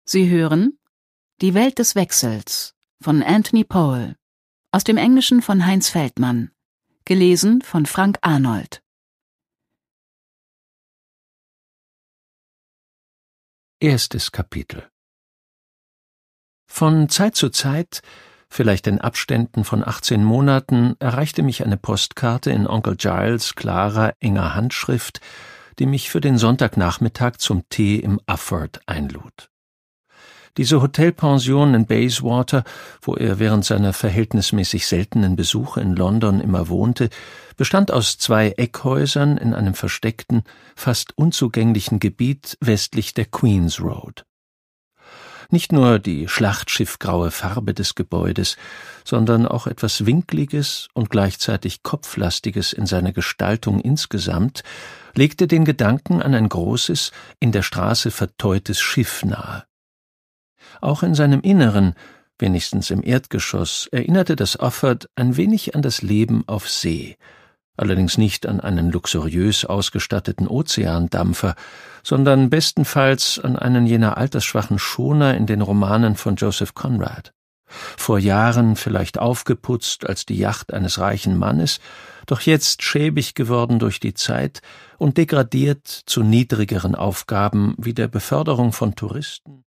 Sie hören Die Welt des Wechsels von Anthony Powell, aus dem Englischen von Heinz Feldmann, gelesen von Frank Arnold. Erstes Kapitel. Von Zeit zu Zeit, vielleicht in Abständen von 18 Monaten, erreichte mich eine Postkarte in Onkel Giles klarer, enger Handschrift, die mich für den Sonntagnachmittag zum Tee im Ufford einlud. Diese Hotelpension in Bayswater, wo er während seiner verhältnismäßig seltenen Besuche in London immer wohnte, bestand aus 2 Eckhäusern in einem versteckten, fast unzugänglichen Gebiet westlich der Queen's Road. Nicht nur die schlachtschiffgraue Farbe des Gebäudes, sondern auch etwas Winkliges und gleichzeitig Kopflastiges in seiner Gestaltung insgesamt legte den Gedanken an ein großes, in der Straße verteutes Schiff nahe. Auch in seinem Inneren, wenigstens im Erdgeschoss, erinnerte das Ufford ein wenig an das Leben auf See, allerdings nicht an einen luxuriös ausgestatteten Ozeandampfer, sondern bestenfalls an einen jener altersschwachen Schoner in den Romanen von Joseph Conrad. Vor Jahren vielleicht aufgeputzt als die Yacht eines reichen Mannes, doch jetzt schäbig geworden durch die Zeit und degradiert zu niedrigeren Aufgaben wie der Beförderung von Touristen